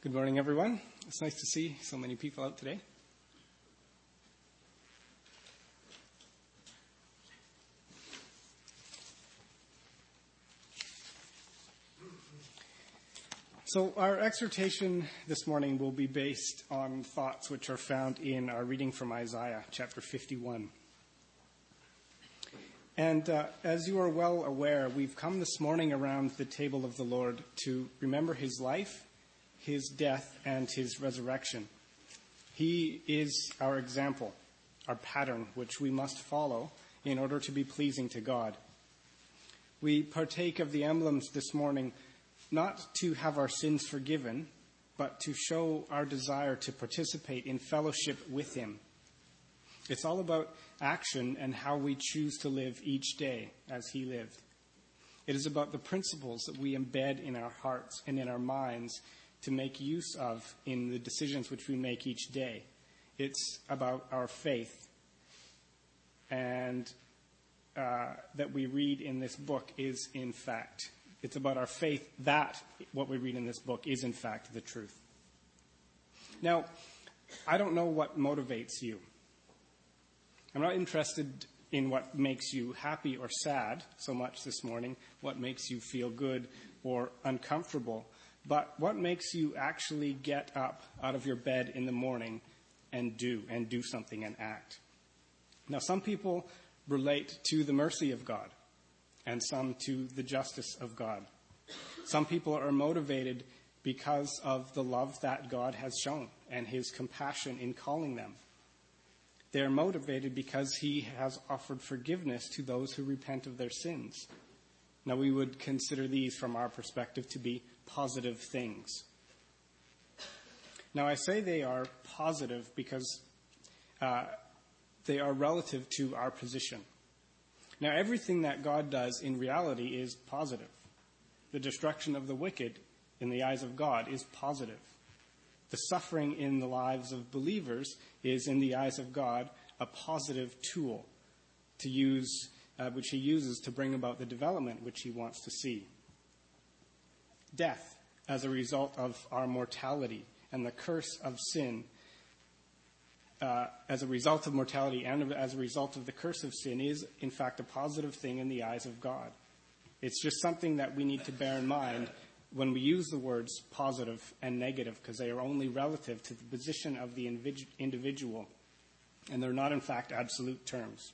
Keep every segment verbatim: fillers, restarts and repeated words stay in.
Good morning, everyone. It's nice to see so many people out today. So our exhortation this morning will be based on thoughts which are found in our reading from Isaiah chapter fifty-one. And uh, as you are well aware, we've come this morning around the table of the Lord to remember his life, his death, and his resurrection. He is our example, our pattern, which we must follow in order to be pleasing to God. We partake of the emblems this morning not to have our sins forgiven, but to show our desire to participate in fellowship with him. It's all about action and how we choose to live each day as he lived. It is about the principles that we embed in our hearts and in our minds to make use of in the decisions which we make each day. It's about our faith. And uh, that we read in this book is in fact, it's about our faith that what we read in this book is in fact the truth. Now, I don't know what motivates you. I'm not interested in what makes you happy or sad so much this morning, what makes you feel good or uncomfortable, but what makes you actually get up out of your bed in the morning and do, and do something and act. Now, some people relate to the mercy of God, and some to the justice of God. Some people are motivated because of the love that God has shown and his compassion in calling them. They are motivated because he has offered forgiveness to those who repent of their sins. Now, we would consider these from our perspective to be positive things. Now, I say they are positive because uh, they are relative to our position. Now, everything that God does in reality is positive. The destruction of the wicked in the eyes of God is positive. The suffering in the lives of believers is, in the eyes of God, a positive tool to use, uh, which he uses to bring about the development which he wants to see. Death, as a result of our mortality and the curse of sin, uh, as a result of mortality and as a result of the curse of sin, is, in fact, a positive thing in the eyes of God. It's just something that we need to bear in mind when we use the words positive and negative, because they are only relative to the position of the individual, and they're not, in fact, absolute terms.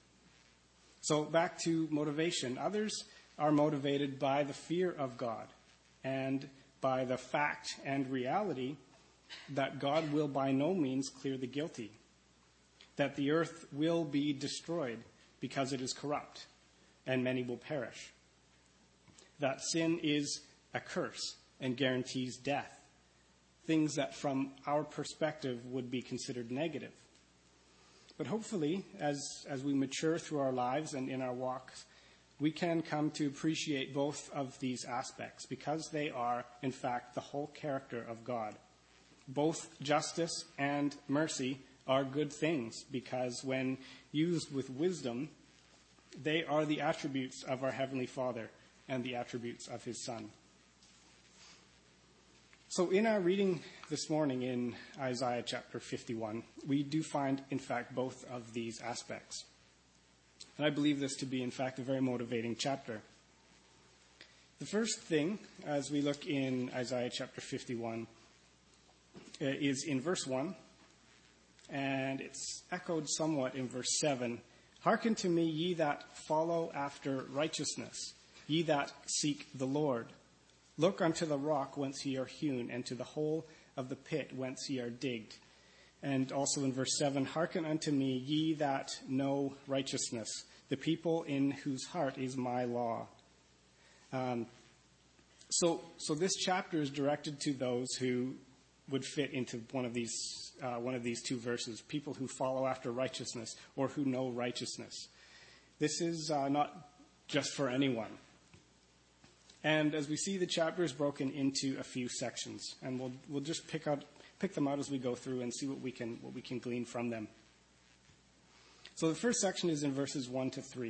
So back to motivation. Others are motivated by the fear of God and by the fact and reality that God will by no means clear the guilty, that the earth will be destroyed because it is corrupt, and many will perish, that sin is a curse and guarantees death, things that from our perspective would be considered negative. But hopefully, as, as we mature through our lives and in our walks, we can come to appreciate both of these aspects because they are, in fact, the whole character of God. Both justice and mercy are good things because when used with wisdom, they are the attributes of our Heavenly Father and the attributes of his Son. So in our reading this morning in Isaiah chapter fifty-one, we do find, in fact, both of these aspects. And I believe this to be, in fact, a very motivating chapter. The first thing, as we look in Isaiah chapter fifty-one, uh, is in verse one, and it's echoed somewhat in verse seven. Hearken to me, ye that follow after righteousness, ye that seek the Lord. Look unto the rock whence ye are hewn, and to the hole of the pit whence ye are digged. And also in verse seven, hearken unto me, ye that know righteousness, the people in whose heart is my law. Um, so, so this chapter is directed to those who would fit into one of these, uh, one of these two verses, people who follow after righteousness or who know righteousness. This is uh, not just for anyone. And as we see, the chapter is broken into a few sections, and we'll we'll just pick out pick them out as we go through and see what we can what we can glean from them. So the first section is in verses one to three.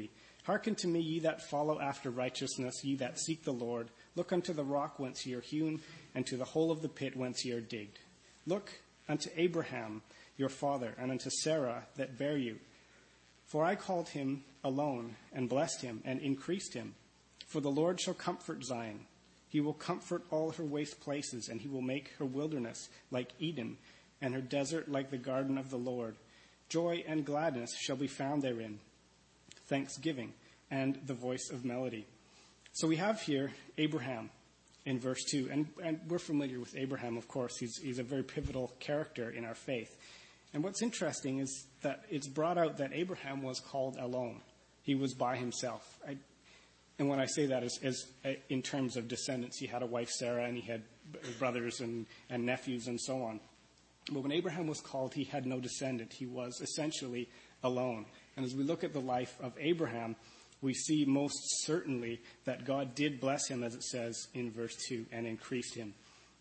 Hearken to me, ye that follow after righteousness, ye that seek the Lord. Look unto the rock whence ye are hewn, and to the hole of the pit whence ye are digged. Look unto Abraham your father, and unto Sarah that bare you. For I called him alone, and blessed him, and increased him. For the Lord shall comfort Zion. He will comfort all her waste places, and he will make her wilderness like Eden, and her desert like the garden of the Lord. Joy and gladness shall be found therein, thanksgiving, and the voice of melody. So we have here Abraham in verse two, and, and we're familiar with Abraham, of course. He's, he's a very pivotal character in our faith. And what's interesting is that it's brought out that Abraham was called alone. He was by himself. I, and when I say that is, is in terms of descendants, he had a wife, Sarah, and he had brothers and, and nephews and so on. But when Abraham was called, he had no descendant. He was essentially alone. And as we look at the life of Abraham, we see most certainly that God did bless him, as it says in verse two, and increased him.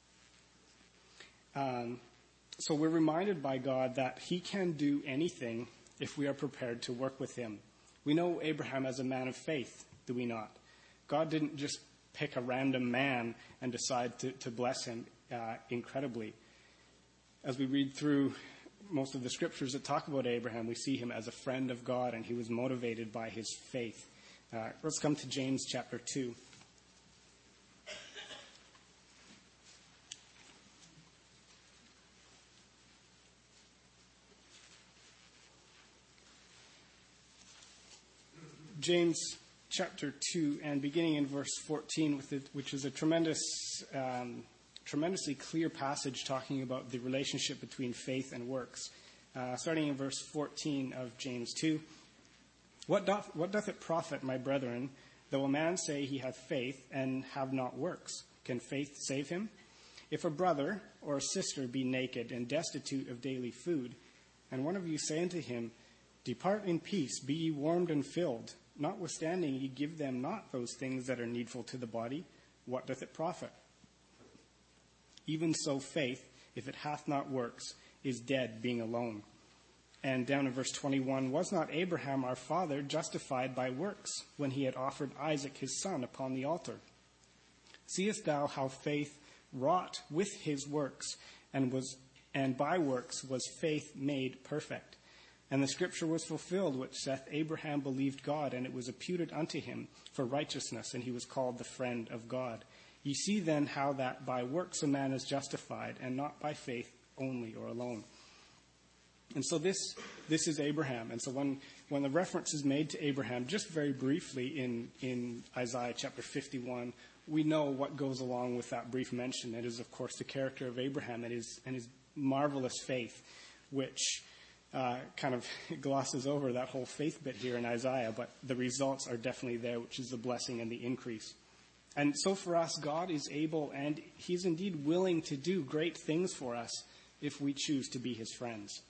Um, so we're reminded by God that he can do anything if we are prepared to work with him. We know Abraham as a man of faith, do we not? God didn't just pick a random man and decide to, to bless him uh, incredibly. As we read through most of the scriptures that talk about Abraham, we see him as a friend of God, and he was motivated by his faith. Uh, let's come to James chapter two. James chapter two, and beginning in verse fourteen, with it, which is a tremendous, um, tremendously clear passage talking about the relationship between faith and works. Uh, starting in verse fourteen of James two. What doth, what doth it profit, my brethren, though a man say he hath faith and have not works? Can faith save him? If a brother or a sister be naked and destitute of daily food, and one of you say unto him, Depart in peace, be ye warmed and filled, notwithstanding ye give them not those things that are needful to the body, what doth it profit? Even so faith, if it hath not works, is dead, being alone. And down in verse twenty-one, was not Abraham our father justified by works when he had offered Isaac his son upon the altar? Seest thou how faith wrought with his works, and was and by works was faith made perfect? And the scripture was fulfilled, which saith, Abraham believed God, and it was imputed unto him for righteousness, and he was called the friend of God. Ye see then how that by works a man is justified, and not by faith only or alone. And so this this is Abraham. And so when, when the reference is made to Abraham, just very briefly in, in Isaiah chapter fifty-one, we know what goes along with that brief mention. It is, of course, the character of Abraham and his, and his marvelous faith, which uh, kind of glosses over that whole faith bit here in Isaiah. But the results are definitely there, which is the blessing and the increase. And so for us, God is able, and he's indeed willing to do great things for us if we choose to be his friends.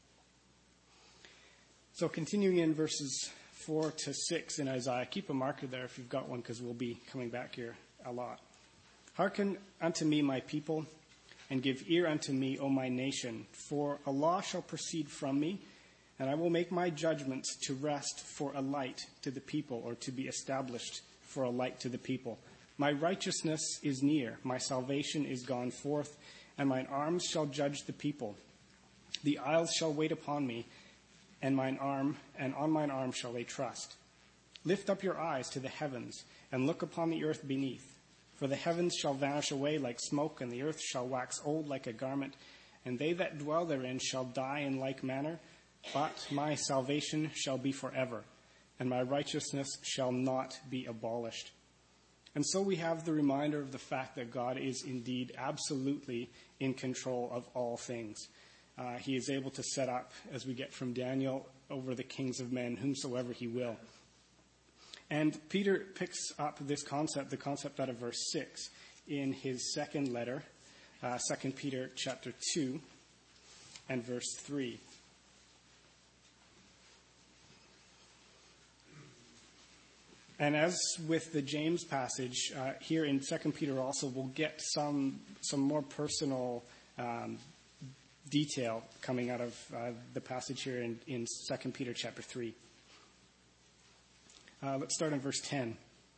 So continuing in verses four to six in Isaiah, keep a marker there if you've got one, because we'll be coming back here a lot. Hearken unto me, my people, and give ear unto me, O my nation, for a law shall proceed from me, and I will make my judgments to rest for a light to the people, or to be established for a light to the people. My righteousness is near, my salvation is gone forth, and mine arms shall judge the people. The isles shall wait upon me, and mine arm, and on mine arm shall they trust. Lift up your eyes to the heavens, and look upon the earth beneath. For the heavens shall vanish away like smoke, and the earth shall wax old like a garment, and they that dwell therein shall die in like manner. But my salvation shall be forever, and my righteousness shall not be abolished. And so we have the reminder of the fact that God is indeed absolutely in control of all things. Uh, he is able to set up, as we get from Daniel, over the kings of men, whomsoever he will. And Peter picks up this concept, the concept out of verse six, in his second letter, uh, Second Peter chapter two, and verse three. And as with the James passage, uh, here in Second Peter also, we'll get some some more personal um detail coming out of uh, the passage here in, in Second Peter chapter three. Uh, let's start in verse ten.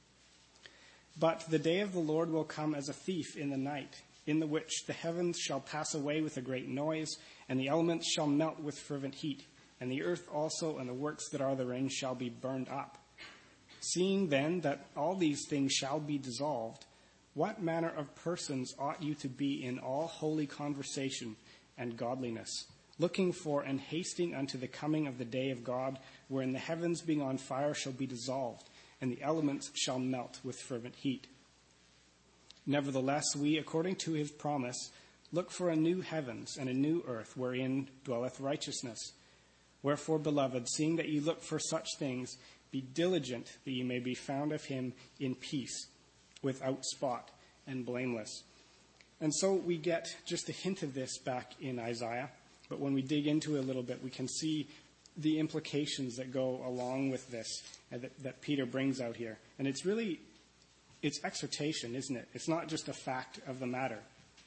But the day of the Lord will come as a thief in the night, in the which the heavens shall pass away with a great noise, and the elements shall melt with fervent heat, and the earth also and the works that are therein shall be burned up. Seeing then that all these things shall be dissolved, what manner of persons ought you to be in all holy conversation and godliness, looking for and hasting unto the coming of the day of God, wherein the heavens being on fire shall be dissolved, and the elements shall melt with fervent heat. Nevertheless, we, according to his promise, look for a new heavens and a new earth, wherein dwelleth righteousness. Wherefore, beloved, seeing that ye look for such things, be diligent that ye may be found of him in peace, without spot and blameless. And so we get just a hint of this back in Isaiah, but when we dig into it a little bit, we can see the implications that go along with this and that, that Peter brings out here. And it's really, it's exhortation, isn't it? It's not just a fact of the matter.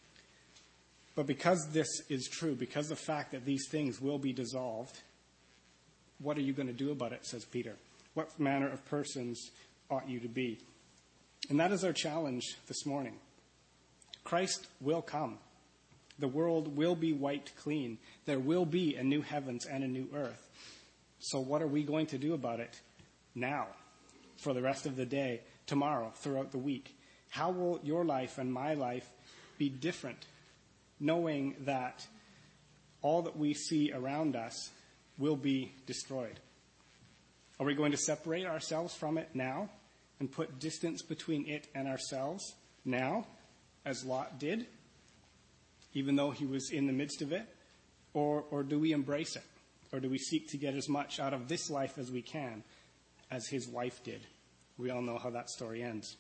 But because this is true, because the fact that these things will be dissolved, what are you going to do about it, says Peter? What manner of persons ought you to be? And that is our challenge this morning. Christ will come. The world will be wiped clean. There will be a new heavens and a new earth. So what are we going to do about it now, for the rest of the day, tomorrow, throughout the week? How will your life and my life be different, knowing that all that we see around us will be destroyed? Are we going to separate ourselves from it now and put distance between it and ourselves now, as Lot did, even though he was in the midst of it? Or, or do we embrace it? Or do we seek to get as much out of this life as we can, as his wife did? We all know how that story ends.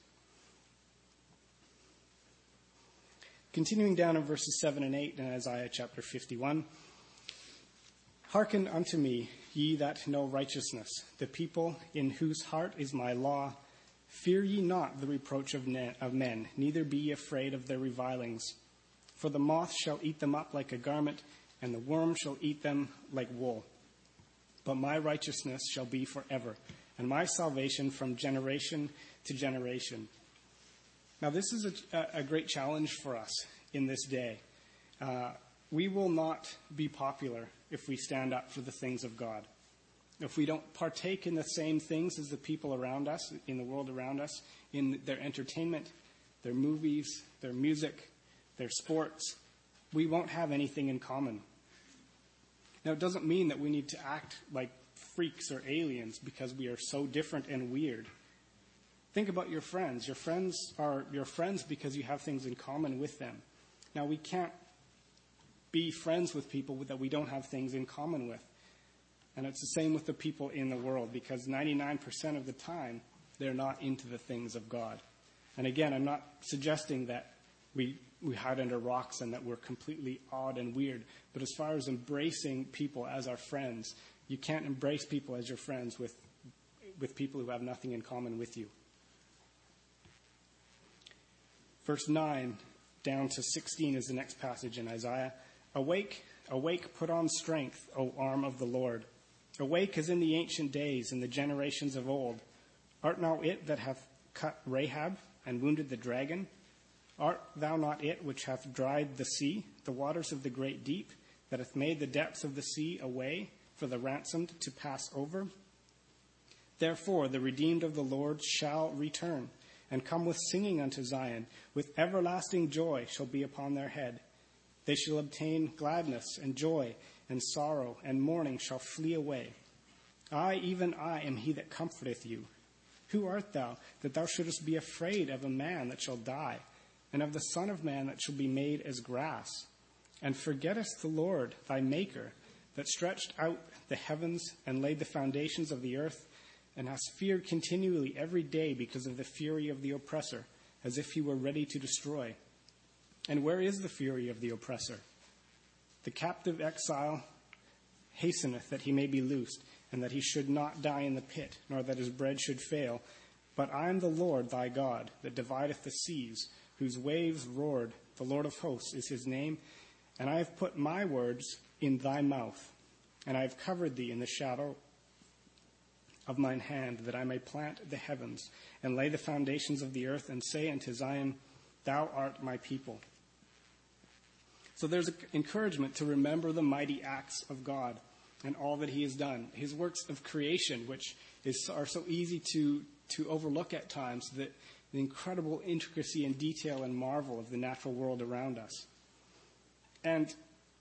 Continuing down in verses seven and eight in Isaiah chapter fifty-one. Hearken unto me, ye that know righteousness, the people in whose heart is my law. Fear ye not the reproach of, ne- of men, neither be ye afraid of their revilings. For the moth shall eat them up like a garment, and the worm shall eat them like wool. But my righteousness shall be forever, and my salvation from generation to generation. Now, this is a, a great challenge for us in this day. Uh, we will not be popular if we stand up for the things of God. If we don't partake in the same things as the people around us, in the world around us, in their entertainment, their movies, their music, their sports, we won't have anything in common. Now, it doesn't mean that we need to act like freaks or aliens because we are so different and weird. Think about your friends. Your friends are your friends because you have things in common with them. Now, we can't be friends with people that we don't have things in common with. And it's the same with the people in the world, because ninety-nine percent of the time, they're not into the things of God. And again, I'm not suggesting that we we hide under rocks and that we're completely odd and weird. But as far as embracing people as our friends, you can't embrace people as your friends with with people who have nothing in common with you. Verse nine down to sixteen is the next passage in Isaiah. Awake, awake, put on strength, O arm of the Lord. Awake as in the ancient days, in the generations of old. Art thou it that hath cut Rahab and wounded the dragon? Art thou not it which hath dried the sea, the waters of the great deep, that hath made the depths of the sea a way for the ransomed to pass over? Therefore the redeemed of the Lord shall return, and come with singing unto Zion. With everlasting joy shall be upon their head. They shall obtain gladness and joy, and sorrow and mourning shall flee away. I, even I, am he that comforteth you. Who art thou, that thou shouldest be afraid of a man that shall die, and of the Son of Man that shall be made as grass? And forgettest the Lord thy Maker, that stretched out the heavens and laid the foundations of the earth, and hast feared continually every day because of the fury of the oppressor, as if he were ready to destroy. And where is the fury of the oppressor? The captive exile hasteneth that he may be loosed, and that he should not die in the pit, nor that his bread should fail. But I am the Lord thy God, that divideth the seas, whose waves roared. The Lord of hosts is his name. And I have put my words in thy mouth, and I have covered thee in the shadow of mine hand, that I may plant the heavens and lay the foundations of the earth, and say unto Zion, thou art my people. So there's an encouragement to remember the mighty acts of God and all that he has done. His works of creation, which is, are so easy to, to overlook at times, that the incredible intricacy and detail and marvel of the natural world around us. And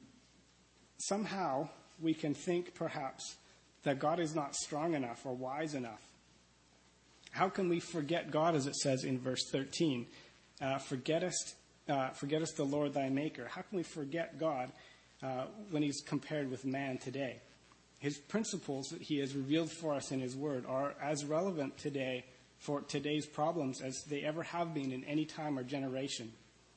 somehow we can think perhaps that God is not strong enough or wise enough. How can we forget God, as it says in verse thirteen? Uh, forgettest, uh, forgettest the Lord thy maker. How can we forget God uh, when he's compared with man today? His principles that he has revealed for us in his word are as relevant today for today's problems as they ever have been in any time or generation.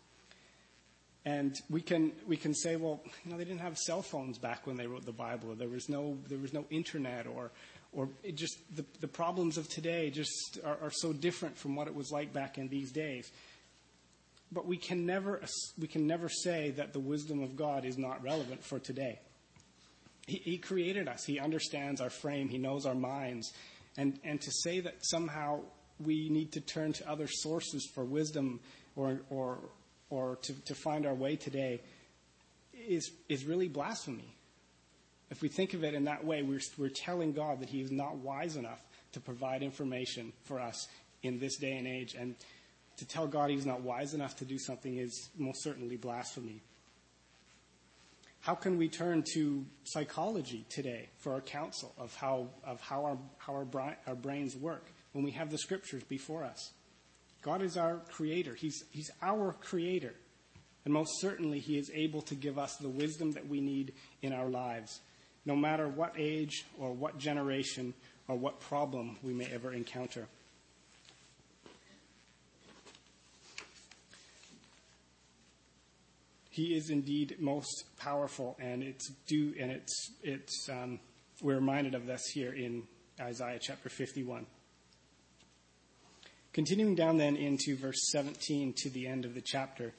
And we can we can say, well, you know, they didn't have cell phones back when they wrote the Bible. There was no there was no internet, or or it just the the problems of today just are, are so different from what it was like back in these days. But we can never we can never say that the wisdom of God is not relevant for today. He, he created us. He understands our frame. He knows our minds. And and to say that somehow we need to turn to other sources for wisdom or or or to, to find our way today is is really blasphemy. If we think of it in that way, we're, we're telling God that he is not wise enough to provide information for us in this day and age. And to tell God he's not wise enough to do something is most certainly blasphemy. How can we turn to psychology today for our counsel of how of how our how our, bri- our brains work when we have the scriptures before us? God is our creator. He's he's our creator. And most certainly he is able to give us the wisdom that we need in our lives, no matter what age or what generation or what problem we may ever encounter. He is indeed most powerful, and it's due, and it's it's um, we're reminded of this here in Isaiah chapter fifty-one. Continuing down then into verse seventeen to the end of the chapter.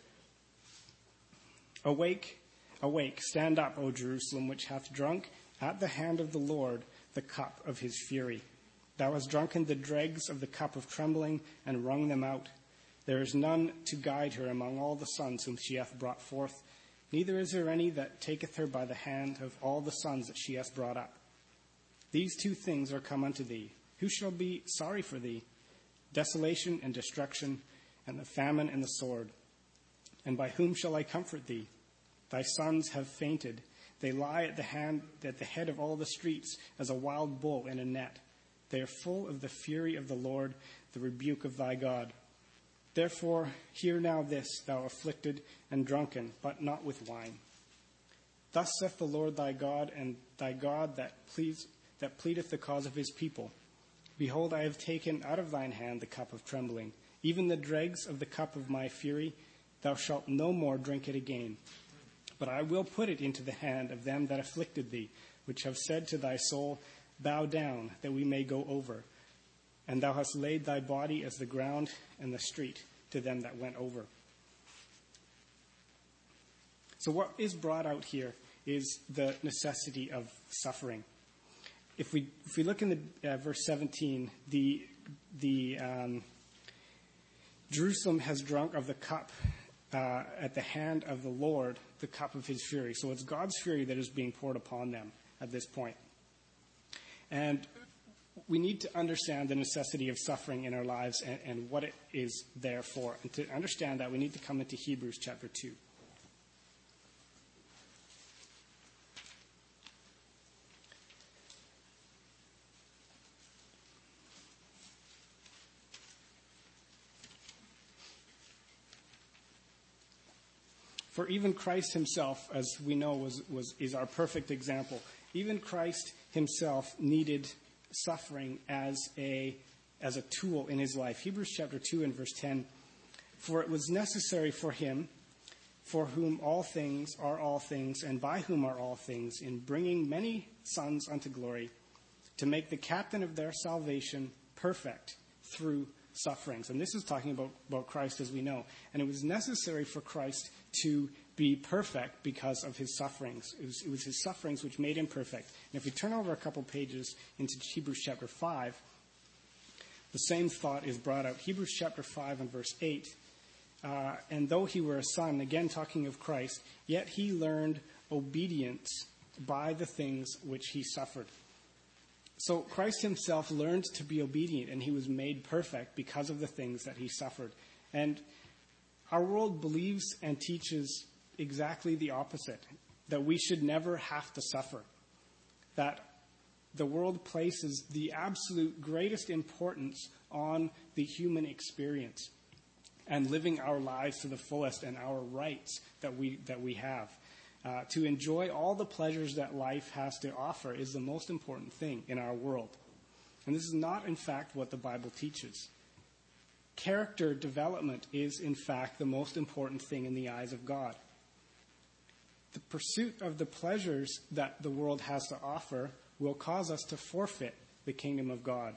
Awake, awake, stand up, O Jerusalem, which hath drunk at the hand of the Lord the cup of his fury. Thou hast drunken the dregs of the cup of trembling, and wrung them out. There is none to guide her among all the sons whom she hath brought forth, neither is there any that taketh her by the hand of all the sons that she hath brought up. These two things are come unto thee. Who shall be sorry for thee? Desolation and destruction, and the famine and the sword. And by whom shall I comfort thee? Thy sons have fainted. They lie at the hand at the head of all the streets as a wild bull in a net. They are full of the fury of the Lord, the rebuke of thy God. Therefore, hear now this, thou afflicted and drunken, but not with wine. Thus saith the Lord thy God, and thy God that please, that pleadeth the cause of his people. Behold, I have taken out of thine hand the cup of trembling, even the dregs of the cup of my fury. Thou shalt no more drink it again. But I will put it into the hand of them that afflicted thee, which have said to thy soul, bow down, that we may go over. And thou hast laid thy body as the ground and the street to them that went over. So what is brought out here is the necessity of suffering. If we if we look in the uh, verse seventeen, the the um, Jerusalem has drunk of the cup uh, at the hand of the Lord, the cup of his fury. So it's God's fury that is being poured upon them at this point. And we need to understand the necessity of suffering in our lives and, and what it is there for. And to understand that, we need to come into Hebrews chapter two. For even Christ himself, as we know, was, was is our perfect example. Even Christ himself needed suffering as a as a tool in his life. Hebrews chapter two and verse ten. For it was necessary for him, for whom all things are all things, and by whom are all things, in bringing many sons unto glory, to make the captain of their salvation perfect through sufferings. And this is talking about, about Christ as we know. And it was necessary for Christ to be perfect because of his sufferings. It was, it was his sufferings which made him perfect. And if we turn over a couple pages into Hebrews chapter five, the same thought is brought out. Hebrews chapter five and verse eight. Uh, and though he were a son, again talking of Christ, yet he learned obedience by the things which he suffered. So Christ himself learned to be obedient, and he was made perfect because of the things that he suffered. And our world believes and teaches exactly the opposite, that we should never have to suffer, that the world places the absolute greatest importance on the human experience and living our lives to the fullest and our rights that we that we have. Uh, to enjoy all the pleasures that life has to offer is the most important thing in our world. And this is not, in fact, what the Bible teaches. Character development is, in fact, the most important thing in the eyes of God. The pursuit of the pleasures that the world has to offer will cause us to forfeit the kingdom of God.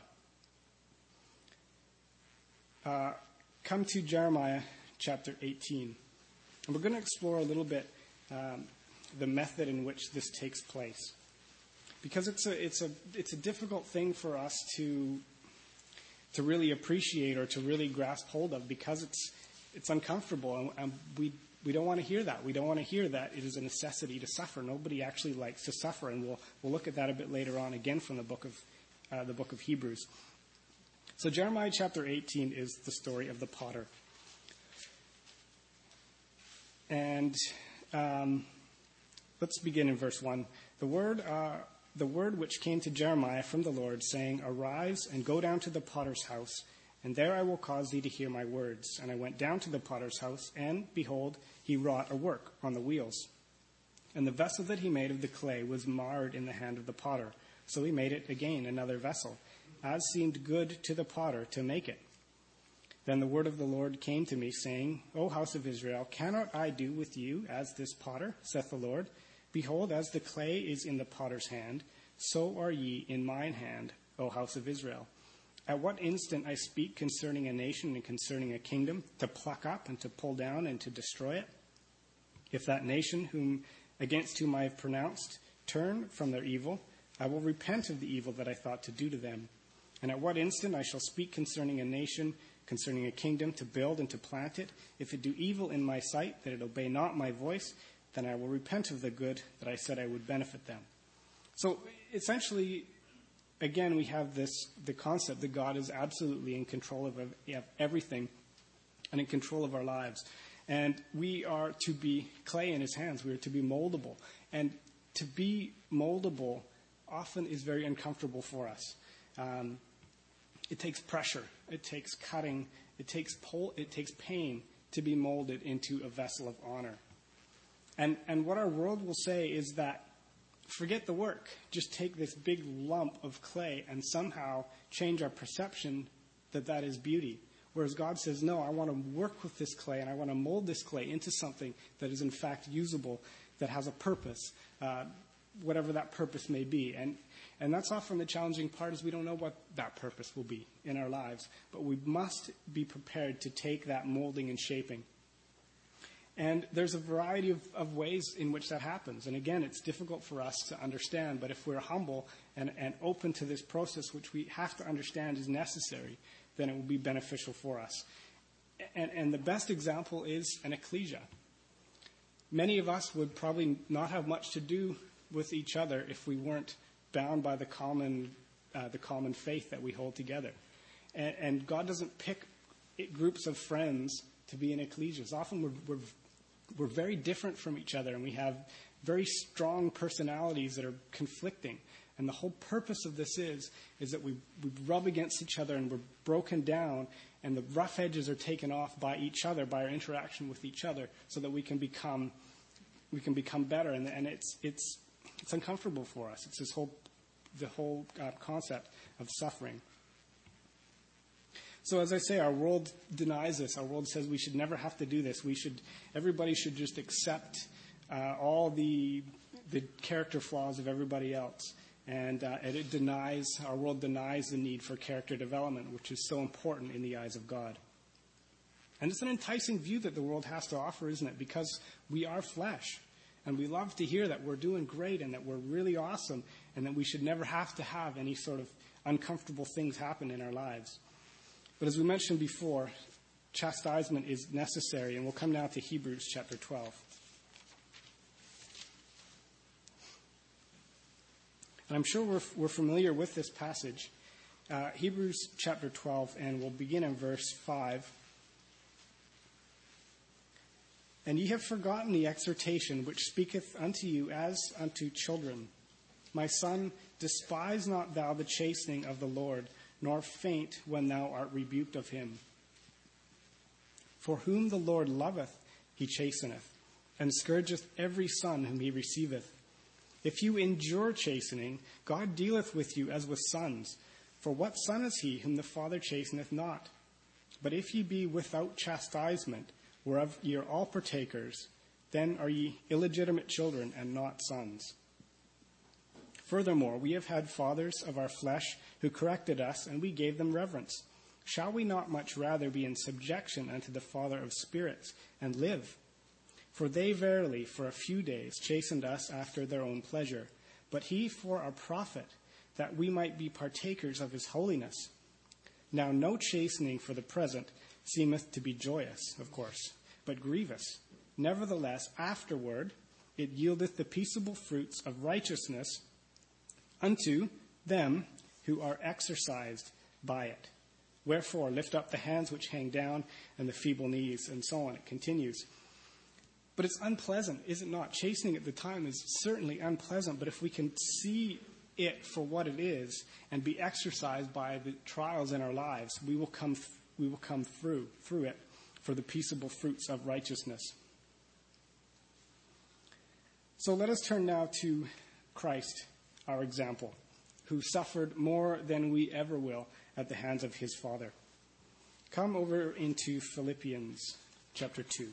Uh, come to Jeremiah chapter eighteen. And we're going to explore a little bit um, the method in which this takes place. Because it's a, it's a, it's a difficult thing for us to, to really appreciate or to really grasp hold of, because it's, it's uncomfortable. And, and we, we don't want to hear that. We don't want to hear that it is a necessity to suffer. Nobody actually likes to suffer. And we'll, we'll look at that a bit later on, again from the book of, uh, the book of Hebrews. So Jeremiah chapter eighteen is the story of the potter. And um, let's begin in verse one. The word, uh, the word which came to Jeremiah from the Lord, saying, Arise and go down to the potter's house, and there I will cause thee to hear my words. And I went down to the potter's house, and behold, he wrought a work on the wheels. And the vessel that he made of the clay was marred in the hand of the potter. So he made it again another vessel, as seemed good to the potter to make it. Then the word of the Lord came to me, saying, O house of Israel, cannot I do with you as this potter, saith the Lord? Behold, as the clay is in the potter's hand, so are ye in mine hand, O house of Israel. At what instant I speak concerning a nation and concerning a kingdom, to pluck up and to pull down and to destroy it? If that nation whom against whom I have pronounced turn from their evil, I will repent of the evil that I thought to do to them. And at what instant I shall speak concerning a nation, concerning a kingdom, to build and to plant it? If it do evil in my sight, that it obey not my voice, then I will repent of the good that I said I would benefit them. So essentially, again, we have this the concept that God is absolutely in control of everything and in control of our lives. And we are to be clay in his hands. We are to be moldable. And to be moldable often is very uncomfortable for us. Um, it takes pressure. It takes cutting. It takes pull, it takes pain to be molded into a vessel of honor. And and what our world will say is that forget the work. Just take this big lump of clay and somehow change our perception that that is beauty. Whereas God says, no, I want to work with this clay and I want to mold this clay into something that is in fact usable, that has a purpose, uh, whatever that purpose may be. And and that's often the challenging part, is we don't know what that purpose will be in our lives. But we must be prepared to take that molding and shaping. And there's a variety of, of ways in which that happens. And again, it's difficult for us to understand, but if we're humble and, and open to this process, which we have to understand is necessary, then it will be beneficial for us. And, and the best example is an ecclesia. Many of us would probably not have much to do with each other if we weren't bound by the common, uh, the common faith that we hold together. And, and God doesn't pick groups of friends to be in ecclesias. Often we're, we're we're very different from each other, and we have very strong personalities that are conflicting. And the whole purpose of this is is that we, we rub against each other and we're broken down, and the rough edges are taken off by each other, by our interaction with each other, so that we can become we can become better. And, and it's it's it's uncomfortable for us. It's this whole the whole uh, concept of suffering. So as I say, our world denies this. Our world says we should never have to do this. We should, everybody should just accept uh, all the the character flaws of everybody else. And, uh, and it denies, our world denies the need for character development, which is so important in the eyes of God. And it's an enticing view that the world has to offer, isn't it? Because we are flesh. And we love to hear that we're doing great and that we're really awesome and that we should never have to have any sort of uncomfortable things happen in our lives. But as we mentioned before, chastisement is necessary. And we'll come now to Hebrews chapter twelve. And I'm sure we're, we're familiar with this passage. Uh, Hebrews chapter twelve, and we'll begin in verse five. And ye have forgotten the exhortation which speaketh unto you as unto children. My son, despise not thou the chastening of the Lord, nor faint when thou art rebuked of him. For whom the Lord loveth, he chasteneth, and scourgeth every son whom he receiveth. If you endure chastening, God dealeth with you as with sons. For what son is he whom the Father chasteneth not? But if ye be without chastisement, whereof ye are all partakers, then are ye illegitimate children and not sons. Furthermore, we have had fathers of our flesh who corrected us, and we gave them reverence. Shall we not much rather be in subjection unto the Father of spirits, and live? For they verily for a few days chastened us after their own pleasure, but he for our profit, that we might be partakers of his holiness. Now no chastening for the present seemeth to be joyous, of course, but grievous. Nevertheless, afterward it yieldeth the peaceable fruits of righteousness unto them who are exercised by it. Wherefore, lift up the hands which hang down and the feeble knees, and so on. It continues. But it's unpleasant, is it not? Chastening at the time is certainly unpleasant, but if we can see it for what it is and be exercised by the trials in our lives, we will come we will come through through it for the peaceable fruits of righteousness. So let us turn now to Christ, our example, who suffered more than we ever will at the hands of his Father. Come over into Philippians chapter two.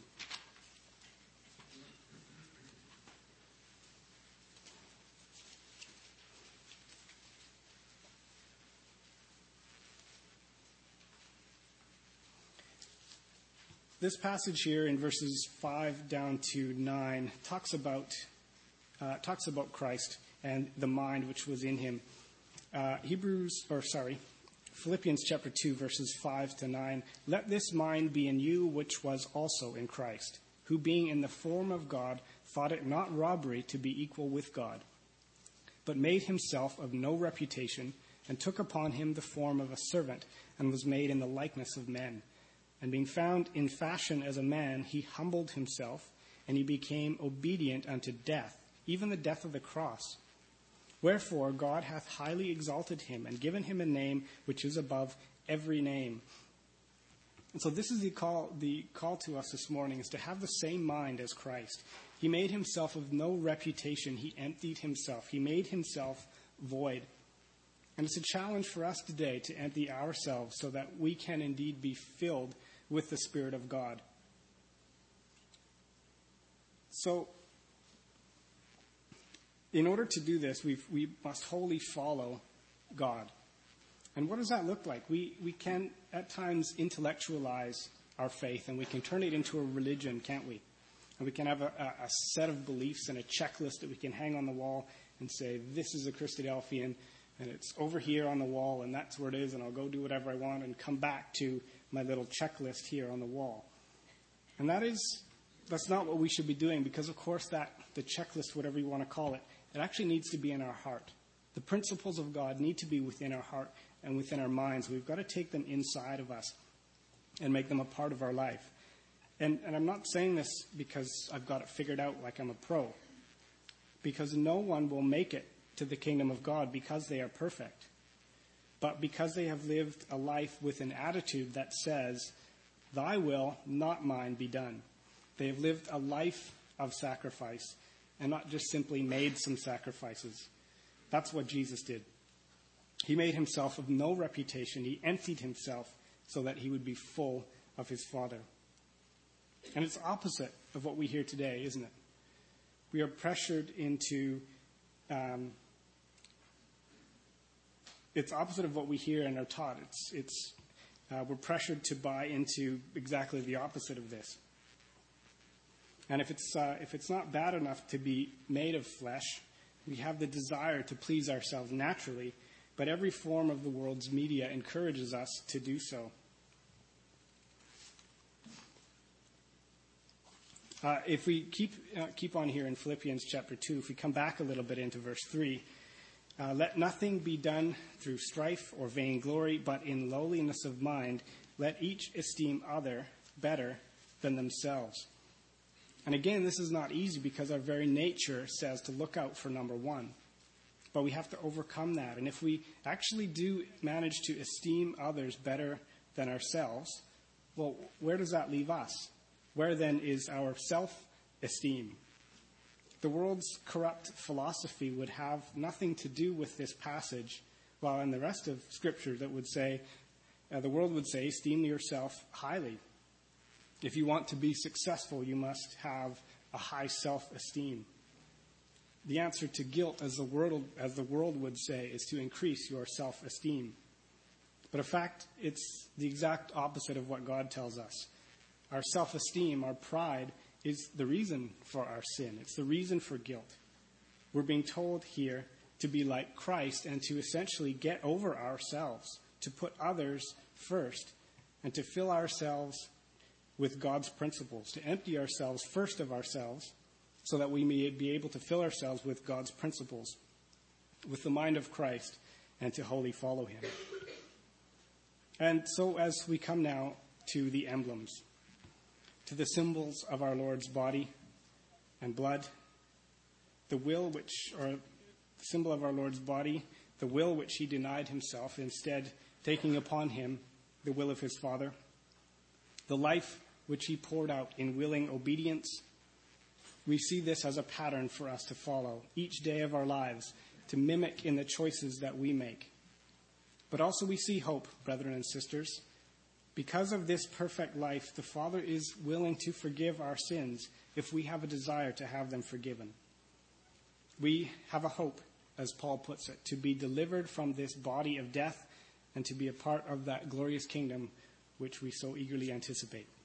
This passage here in verses five down to nine talks about uh, talks about Christ and the mind which was in him. Uh, Hebrews, or sorry, Philippians chapter two, verses five to nine. Let this mind be in you, which was also in Christ, who being in the form of God, thought it not robbery to be equal with God, but made himself of no reputation, and took upon him the form of a servant, and was made in the likeness of men. And being found in fashion as a man, he humbled himself, and he became obedient unto death, even the death of the cross. Wherefore God hath highly exalted him, and given him a name which is above every name. And so this is the call, the call to us this morning, is to have the same mind as Christ. He made himself of no reputation. He emptied himself. He made himself void. And it's a challenge for us today to empty ourselves so that we can indeed be filled with the Spirit of God. So, in order to do this, we we must wholly follow God. And what does that look like? We we can at times intellectualize our faith, and we can turn it into a religion, can't we? And we can have a, a set of beliefs and a checklist that we can hang on the wall and say, this is a Christadelphian, and it's over here on the wall, and that's where it is, and I'll go do whatever I want and come back to my little checklist here on the wall. And that is, that's not what we should be doing, because of course that, the checklist, whatever you want to call it, it actually needs to be in our heart. The principles of God need to be within our heart and within our minds. We've got to take them inside of us and make them a part of our life. And, and I'm not saying this because I've got it figured out like I'm a pro, because no one will make it to the kingdom of God because they are perfect, but because they have lived a life with an attitude that says, thy will, not mine, be done. They have lived a life of sacrifice and not just simply made some sacrifices. That's what Jesus did. He made himself of no reputation. He emptied himself so that he would be full of his Father. And it's opposite of what we hear today, isn't it? We are pressured into um, It's opposite of what we hear and are taught. It's it's uh, we're pressured to buy into exactly the opposite of this. And if it's uh, if it's not bad enough to be made of flesh, we have the desire to please ourselves naturally, but every form of the world's media encourages us to do so. Uh, if we keep uh, keep on here in Philippians chapter two, if we come back a little bit into verse three, uh, let nothing be done through strife or vainglory, but in lowliness of mind, let each esteem other better than themselves. And again, this is not easy because our very nature says to look out for number one. But we have to overcome that. And if we actually do manage to esteem others better than ourselves, well, where does that leave us? Where then is our self-esteem? The world's corrupt philosophy would have nothing to do with this passage, while in the rest of Scripture that would say, uh, the world would say, esteem yourself highly. If you want to be successful, you must have a high self-esteem. The answer to guilt, as the world, as the world would say, is to increase your self-esteem. But in fact, it's the exact opposite of what God tells us. Our self-esteem, our pride, is the reason for our sin. It's the reason for guilt. We're being told here to be like Christ and to essentially get over ourselves, to put others first, and to fill ourselves with God's principles, to empty ourselves first of ourselves so that we may be able to fill ourselves with God's principles, with the mind of Christ, and to wholly follow him. And so as we come now to the emblems, to the symbols of our Lord's body and blood, the will which, or the symbol of our Lord's body, the will which he denied himself, instead taking upon him the will of his Father, the life which he poured out in willing obedience. We see this as a pattern for us to follow each day of our lives, to mimic in the choices that we make. But also we see hope, brethren and sisters. Because of this perfect life, the Father is willing to forgive our sins if we have a desire to have them forgiven. We have a hope, as Paul puts it, to be delivered from this body of death and to be a part of that glorious kingdom which we so eagerly anticipate.